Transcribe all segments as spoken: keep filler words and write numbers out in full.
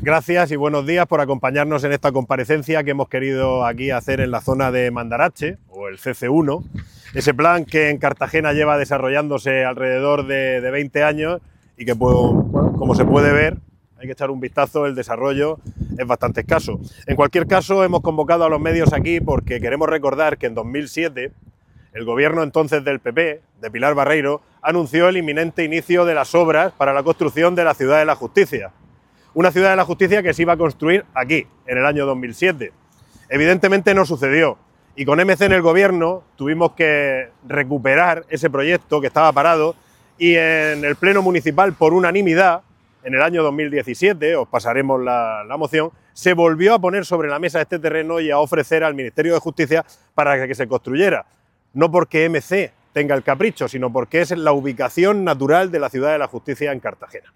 gracias y buenos días por acompañarnos en esta comparecencia que hemos querido aquí hacer en la zona de Mandarache, o el C C uno, ese plan que en Cartagena lleva desarrollándose alrededor de, de veinte años y que, pues, bueno, como se puede ver, hay que echar un vistazo, el desarrollo es bastante escaso. En cualquier caso, hemos convocado a los medios aquí porque queremos recordar que en dos mil siete el gobierno entonces del P P, de Pilar Barreiro, anunció el inminente inicio de las obras para la construcción de la Ciudad de la Justicia. Una Ciudad de la Justicia que se iba a construir aquí, en el año dos mil siete. Evidentemente no sucedió y con M C en el gobierno tuvimos que recuperar ese proyecto que estaba parado y en el Pleno Municipal, por unanimidad, en el año dos mil diecisiete, os pasaremos la, la moción, se volvió a poner sobre la mesa este terreno y a ofrecer al Ministerio de Justicia para que se construyera. No porque M C tenga el capricho, sino porque es la ubicación natural de la Ciudad de la Justicia en Cartagena.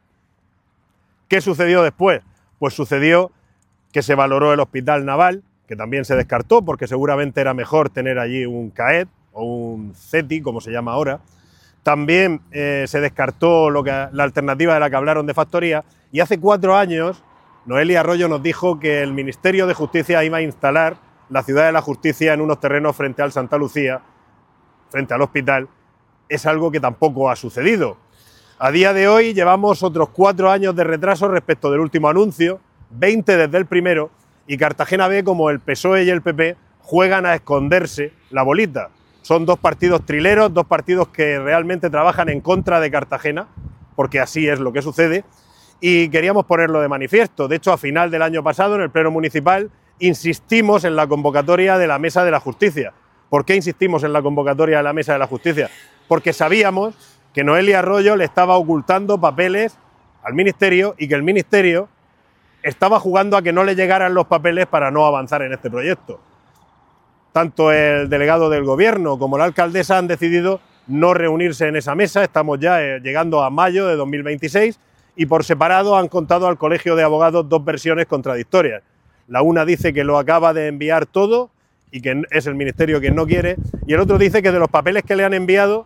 ¿Qué sucedió después? Pues sucedió que se valoró el Hospital Naval, que también se descartó porque seguramente era mejor tener allí un CAET o un CETI, como se llama ahora. También eh, se descartó lo que, la alternativa de la que hablaron de factoría, y hace cuatro años Noelia Arroyo nos dijo que el Ministerio de Justicia iba a instalar la Ciudad de la Justicia en unos terrenos frente al Santa Lucía, frente al hospital. Es algo que tampoco ha sucedido. A día de hoy llevamos otros cuatro años de retraso respecto del último anuncio, veinte desde el primero, y Cartagena ve como el P S O E y el P P juegan a esconderse la bolita. Son dos partidos trileros, dos partidos que realmente trabajan en contra de Cartagena, porque así es lo que sucede, y queríamos ponerlo de manifiesto. De hecho, a final del año pasado, en el Pleno Municipal, insistimos en la convocatoria de la Mesa de la Justicia. ¿Por qué insistimos en la convocatoria de la Mesa de la Justicia? Porque sabíamos que Noelia Arroyo le estaba ocultando papeles al Ministerio y que el Ministerio estaba jugando a que no le llegaran los papeles para no avanzar en este proyecto. Tanto el delegado del Gobierno como la alcaldesa han decidido no reunirse en esa mesa. Estamos ya eh, llegando a mayo de dos mil veintiséis y por separado han contado al Colegio de Abogados dos versiones contradictorias. La una dice que lo acaba de enviar todo y que es el Ministerio quien no quiere, y el otro dice que de los papeles que le han enviado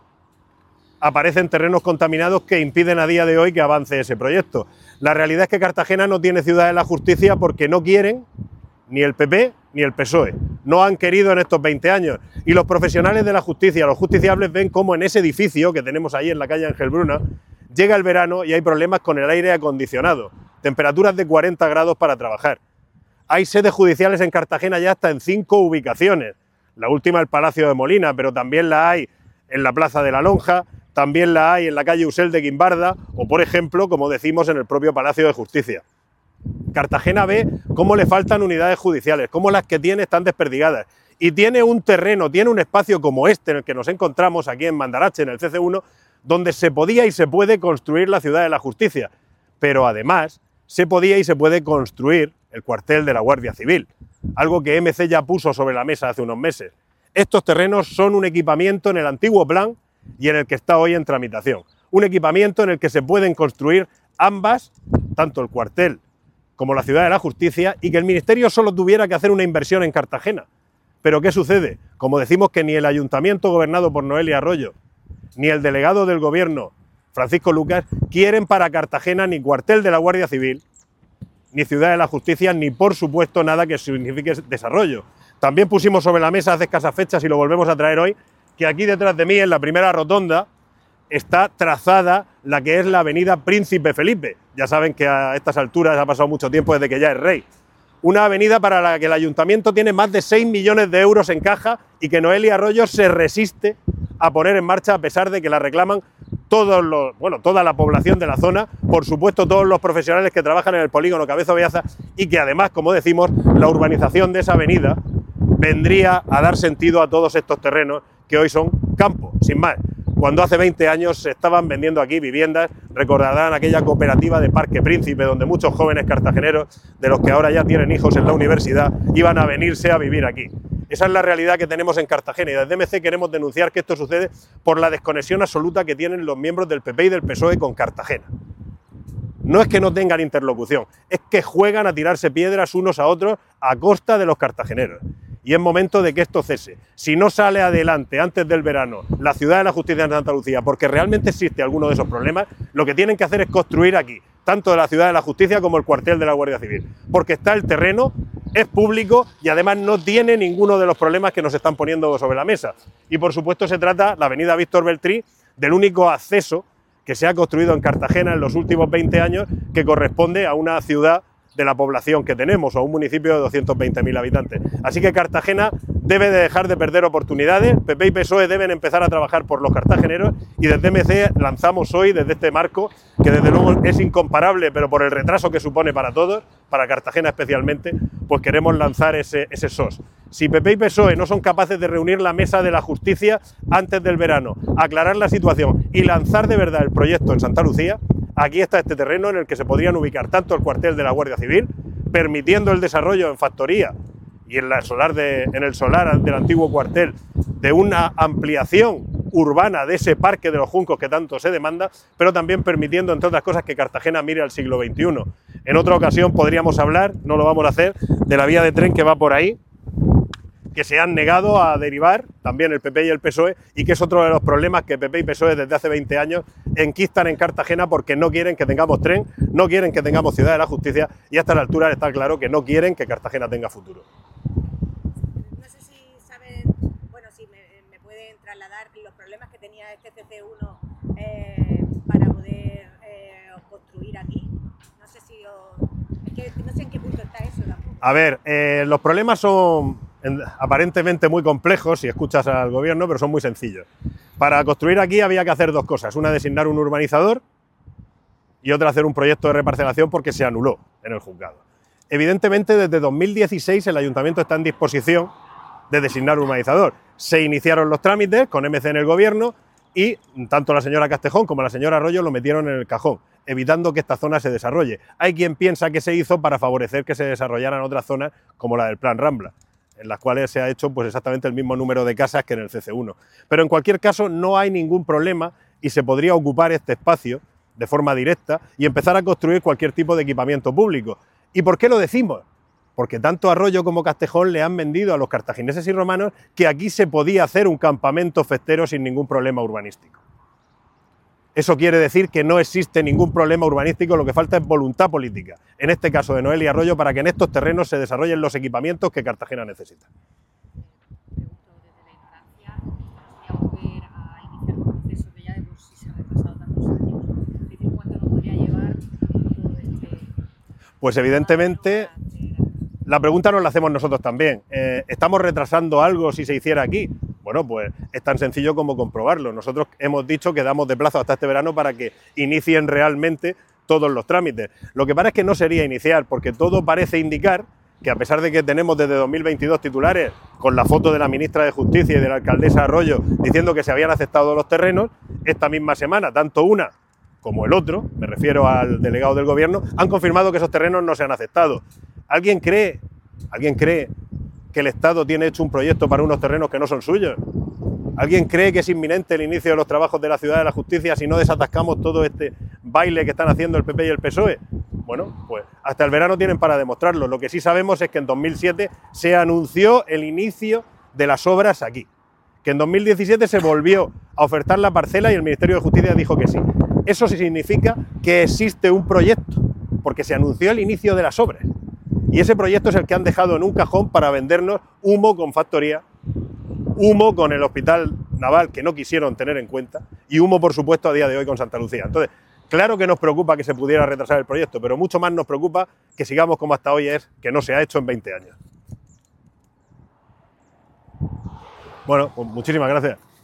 aparecen terrenos contaminados que impiden a día de hoy que avance ese proyecto. La realidad es que Cartagena no tiene Ciudad de la Justicia porque no quieren ni el P P ni el P S O E. No han querido en estos veinte años. Y los profesionales de la justicia, los justiciables, ven cómo en ese edificio que tenemos ahí en la calle Ángel Bruna llega el verano y hay problemas con el aire acondicionado, temperaturas de cuarenta grados para trabajar. Hay sedes judiciales en Cartagena ya hasta en cinco ubicaciones. La última el Palacio de Molina, pero también la hay en la Plaza de la Lonja, también la hay en la calle Usel de Guimbarda o, por ejemplo, como decimos, en el propio Palacio de Justicia. Cartagena ve cómo le faltan unidades judiciales, cómo las que tiene están desperdigadas. Y tiene un terreno, tiene un espacio como este en el que nos encontramos aquí en Mandarache, en el C C uno, donde se podía y se puede construir la Ciudad de la Justicia. Pero además se podía y se puede construir el cuartel de la Guardia Civil, algo que M C ya puso sobre la mesa hace unos meses. Estos terrenos son un equipamiento en el antiguo plan y en el que está hoy en tramitación. Un equipamiento en el que se pueden construir ambas, tanto el cuartel como la Ciudad de la Justicia, y que el Ministerio solo tuviera que hacer una inversión en Cartagena. Pero ¿qué sucede? Como decimos que ni el Ayuntamiento gobernado por Noelia Arroyo, ni el delegado del Gobierno, Francisco Lucas, quieren para Cartagena ni cuartel de la Guardia Civil, ni Ciudad de la Justicia, ni por supuesto nada que signifique desarrollo. También pusimos sobre la mesa hace escasas fechas, y lo volvemos a traer hoy, que aquí detrás de mí, en la primera rotonda, está trazada la que es la avenida Príncipe Felipe. Ya saben que a estas alturas ha pasado mucho tiempo desde que ya es rey. Una avenida para la que el Ayuntamiento tiene más de seis millones de euros en caja y que Noelia Arroyo se resiste a poner en marcha, a pesar de que la reclaman todos los, bueno, toda la población de la zona, por supuesto todos los profesionales que trabajan en el polígono Cabezo Beaza, y que además, como decimos, la urbanización de esa avenida vendría a dar sentido a todos estos terrenos que hoy son campo, sin más. Cuando hace veinte años se estaban vendiendo aquí viviendas, recordarán aquella cooperativa de Parque Príncipe, donde muchos jóvenes cartageneros, de los que ahora ya tienen hijos en la universidad, iban a venirse a vivir aquí. Esa es la realidad que tenemos en Cartagena, y desde M C queremos denunciar que esto sucede por la desconexión absoluta que tienen los miembros del P P y del P S O E con Cartagena. No es que no tengan interlocución, es que juegan a tirarse piedras unos a otros a costa de los cartageneros. Y es momento de que esto cese. Si no sale adelante antes del verano la Ciudad de la Justicia en Santa Lucía, porque realmente existe alguno de esos problemas, lo que tienen que hacer es construir aquí, tanto de la Ciudad de la Justicia como el cuartel de la Guardia Civil, porque está el terreno, es público y además no tiene ninguno de los problemas que nos están poniendo sobre la mesa. Y por supuesto se trata, la avenida Víctor Beltrí, del único acceso que se ha construido en Cartagena en los últimos veinte años que corresponde a una ciudad de la población que tenemos, o a un municipio de doscientos veinte mil habitantes. Así que Cartagena debe de dejar de perder oportunidades, P P y P S O E deben empezar a trabajar por los cartageneros y desde M C lanzamos hoy, desde este marco, que desde luego es incomparable, pero por el retraso que supone para todos, para Cartagena especialmente, pues queremos lanzar ese, ese S O S. Si P P y P S O E no son capaces de reunir la mesa de la justicia antes del verano, aclarar la situación y lanzar de verdad el proyecto en Santa Lucía, aquí está este terreno en el que se podrían ubicar tanto el cuartel de la Guardia Civil, permitiendo el desarrollo en factoría y en, la solar de, en el solar del antiguo cuartel de una ampliación urbana de ese parque de los juncos que tanto se demanda, pero también permitiendo, entre otras cosas, que Cartagena mire al siglo veintiuno. En otra ocasión podríamos hablar, no lo vamos a hacer, de la vía de tren que va por ahí, que se han negado a derivar, también el P P y el P S O E, y que es otro de los problemas que P P y P S O E desde hace veinte años enquistan en Cartagena porque no quieren que tengamos tren, no quieren que tengamos Ciudad de la Justicia y hasta la altura está claro que no quieren que Cartagena tenga futuro. No sé si saben, bueno, si me, me pueden trasladar los problemas que tenía este C C uno eh, para poder eh, construir aquí. No sé si os, es que no sé en qué punto está eso tampoco. A ver, eh, los problemas son aparentemente muy complejos si escuchas al gobierno, pero son muy sencillos. Para construir aquí había que hacer dos cosas, una designar un urbanizador y otra hacer un proyecto de reparcelación porque se anuló en el juzgado. Evidentemente desde dos mil dieciséis el ayuntamiento está en disposición de designar urbanizador. Se iniciaron los trámites con M C en el gobierno y tanto la señora Castejón como la señora Arroyo lo metieron en el cajón, evitando que esta zona se desarrolle. Hay quien piensa que se hizo para favorecer que se desarrollaran otras zonas como la del Plan Rambla, en las cuales se ha hecho pues exactamente el mismo número de casas que en el C C uno. Pero en cualquier caso no hay ningún problema y se podría ocupar este espacio de forma directa y empezar a construir cualquier tipo de equipamiento público. ¿Y por qué lo decimos? Porque tanto Arroyo como Castejón le han vendido a los cartagineses y romanos que aquí se podía hacer un campamento festero sin ningún problema urbanístico. Eso quiere decir que no existe ningún problema urbanístico, lo que falta es voluntad política, en este caso de Noel y Arroyo, para que en estos terrenos se desarrollen los equipamientos que Cartagena necesita. Pregunto desde la ignorancia, ¿nos volver a iniciar un proceso que ya de por sí se ha retrasado tantos años? Es decir, ¿cuánto nos podría llevar todo este...? Pues evidentemente la pregunta nos la hacemos nosotros también. Eh, ¿Estamos retrasando algo si se hiciera aquí? Bueno, pues es tan sencillo como comprobarlo. Nosotros hemos dicho que damos de plazo hasta este verano para que inicien realmente todos los trámites. Lo que pasa es que no sería iniciar, porque todo parece indicar que a pesar de que tenemos desde dos mil veintidós titulares con la foto de la ministra de Justicia y de la alcaldesa Arroyo diciendo que se habían aceptado los terrenos, esta misma semana, tanto una como el otro, me refiero al delegado del gobierno, han confirmado que esos terrenos no se han aceptado. ¿Alguien cree, alguien cree que el Estado tiene hecho un proyecto para unos terrenos que no son suyos? ¿Alguien cree que es inminente el inicio de los trabajos de la Ciudad de la Justicia si no desatascamos todo este baile que están haciendo el P P y el P S O E? Bueno, pues hasta el verano tienen para demostrarlo. Lo que sí sabemos es que en dos mil siete se anunció el inicio de las obras aquí, que en dos mil diecisiete se volvió a ofertar la parcela y el Ministerio de Justicia dijo que sí. Eso sí significa que existe un proyecto, porque se anunció el inicio de las obras. Y ese proyecto es el que han dejado en un cajón para vendernos humo con factoría, humo con el hospital naval que no quisieron tener en cuenta y humo, por supuesto, a día de hoy con Santa Lucía. Entonces, claro que nos preocupa que se pudiera retrasar el proyecto, pero mucho más nos preocupa que sigamos como hasta hoy, es que no se ha hecho en veinte años. Bueno, pues muchísimas gracias.